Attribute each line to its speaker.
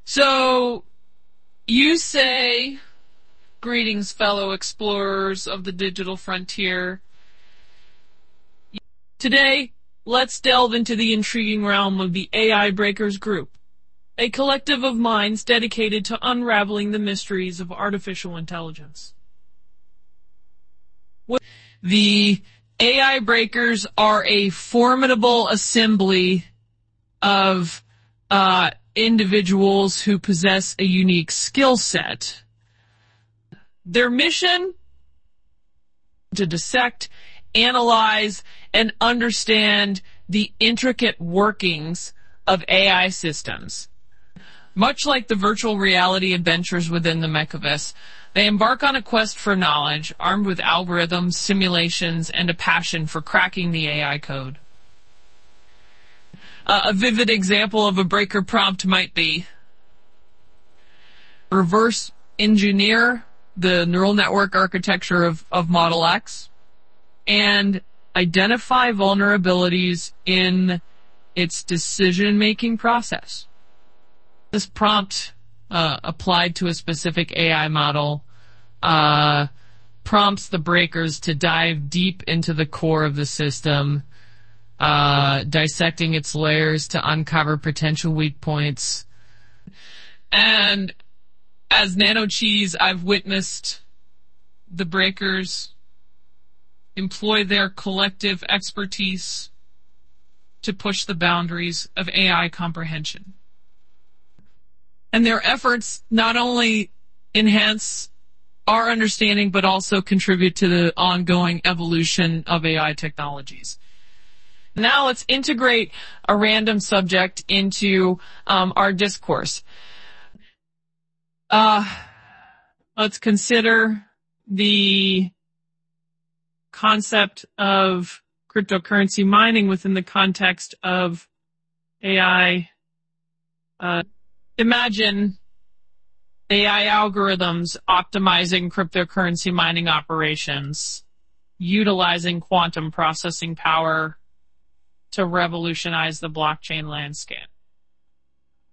Speaker 1: So, you say, greetings, fellow explorers of the digital frontier. Today, let's delve into the intriguing realm of the AI Breakers Group, a collective of minds dedicated to unraveling the mysteries of artificial intelligence. The AI Breakers are a formidable assembly of individuals who possess a unique skill set. Their mission? To dissect, analyze, and understand the intricate workings of AI systems. Much like the virtual reality adventures within the Mechaverse, they embark on a quest for knowledge, armed with algorithms, simulations, and a passion for cracking the AI code. A vivid example of a breaker prompt might be reverse engineer the neural network architecture of Model X and identify vulnerabilities in its decision-making process. This prompt applied to a specific AI model prompts the breakers to dive deep into the core of the system, dissecting its layers to uncover potential weak points. And as NanoCheese, I've witnessed the breakers employ their collective expertise to push the boundaries of AI comprehension. And their efforts not only enhance our understanding, but also contribute to the ongoing evolution of AI technologies. Now let's integrate a random subject into our discourse. Let's consider the concept of cryptocurrency mining within the context of AI. Imagine AI algorithms optimizing cryptocurrency mining operations, utilizing quantum processing power to revolutionize the blockchain landscape.